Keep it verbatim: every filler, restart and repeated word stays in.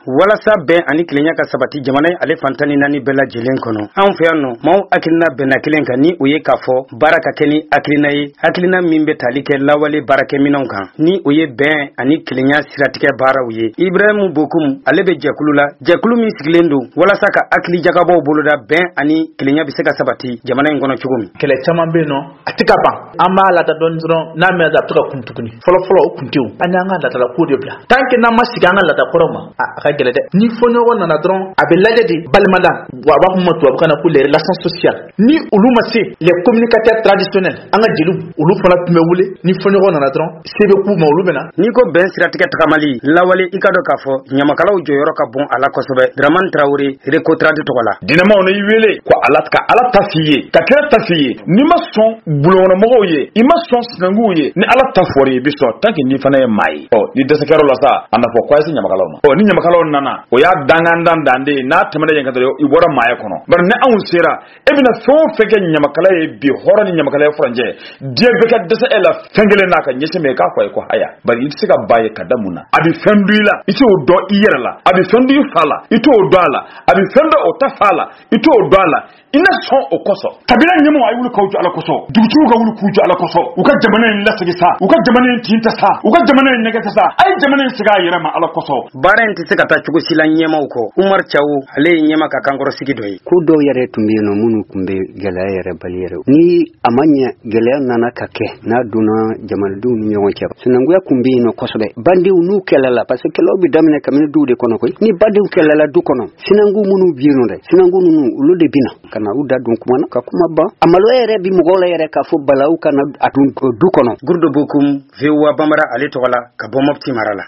walasa bɛn ani kilenya ka sabati jamana ale fantani nani bɛɛ lajɛlen kɔnɔ. Anw fɛ yan nɔ maaw hakilina bɛnna kelen kan ni o ye k'a fɔ baara ka kɛ ni hakilina ye, hakilina min bɛ tali kɛ lawale baarakɛminɛnw kan ni o ye bɛn ani kilenya siratigɛ baaraw ye. Ibrahim Bokum ale bɛ jɛkulu la, jɛkulu min sigilen don walasa ka hakili jagabɔw boloda bɛn ani kilenya bɛ se ka sabati jamana in kɔnɔ cogo min. Kɛlɛ caman bɛ yen nɔ a tɛ ka ban, an b'a lada dɔɔni dɔrɔn n'a mɛn da a bɛ to ka kun tuguni. Fɔlɔ fɔlɔ o kun tɛ o, an y'an ka ladala ko de bila. Tant que n'an ma sigi an ka lada kɔrɔ ma a ka gɛlɛ dɛ. Ni fɔɲɔgɔn nana dɔrɔn a bɛ lajɛ de balimada wa a b'a fɔ ma tubabukan na ko les relations sociales. Ni olu ma se les communicateurs traditionnels an ka jeliw olu fana tun bɛ wele ni fɔɲɔgɔn nana dɔrɔn se bɛ k'u ma olu bɛ na. Ni ko bɛn siratigɛ tagamali lawale i ka dɔn k'a fɔ ɲamakalaw jɔyɔrɔ ka bon a la kosɛbɛ. Dramane Traoré Récotradi tɔgɔ la. Dinamaw na i wele ko ala ka ala ta f'i ye ka kira ta f'i ye n'i ma sɔn bulɔnkɔnɔmɔgɔw ye i ma sɔn sinanguw ye ni ala ta fɔr'i ye i bɛ sɔn tant que n'i fana ye maa ye. Ɔ ni dɛsɛkɛyɔrɔ la sa a nafa ko a ye se ɲamakalaw ma. Ɔ ni ɲamakalaw nana o y'a dangandan dan de ye n'a tɛmɛna yen ka dɔrɔn i bɔra maaya kɔnɔ. Bari ni anw sera e bɛna fɛn o fɛn kɛ ɲamakala ye bi hɔrɔn ni ɲamakala ye furancɛ diɲɛ bɛɛ ka dɛsɛ e la fɛn kelen n'a ka ɲɛsin mɛ k'a fɔ a ye ko haya bari i tɛ se ka ba ye ka da mun na a bɛ fɛn dun i la i t'o dɔn i yɛrɛ la a bɛ fɛn dun i fa la i t'o dɔn a la a bɛ fɛn dɔn o ta fa la i t'o dɔn a la i na sɔn o kosɔn kabila ɲɛmɔgɔ a ye wuli k'aw jɔ ala kosɔn dugutigiw ka wuli k'u jɔ ala kosɔn u ka jamana in lasegin sa u ka jamana in tin ta sa u ka jamana in nɛgɛ ta sa a ye jamana in segin a yɛrɛ ma ala kosɔn. Baara in tɛ se ka taa cogo si la ɲɛmaw kɔ. Umar Caw ale ye ɲɛma ka kankɔrɔsigi dɔ ye. Ko dɔw yɛrɛ tun bɛ yen nɔ minnu tun bɛ gɛlɛya yɛrɛ bali yɛrɛ ni a ma ɲɛ gɛlɛya nana ka kɛ n'a donna jamanadenw ni ɲɔgɔn cɛ sinankuya tun bɛ yen nɔ kosɛbɛ. Bandenw n'u kɛlɛla parce que kɛlɛw bɛ daminɛ kabini duw de kɔnɔ koyi ni bandenw kɛlɛla du kɔnɔ sinanku minnu bɛ yen nɔ dɛ sinanku ninnu olu de bɛna ka na u da don kuma na ka kuma ban a maloya yɛrɛ bi mɔgɔw la yɛrɛ k'a fɔ balawu kana a dun du kɔnɔ. Gurdo Bokum V O A Bambara ale tɔgɔ la ka bɔ Mopti mara la.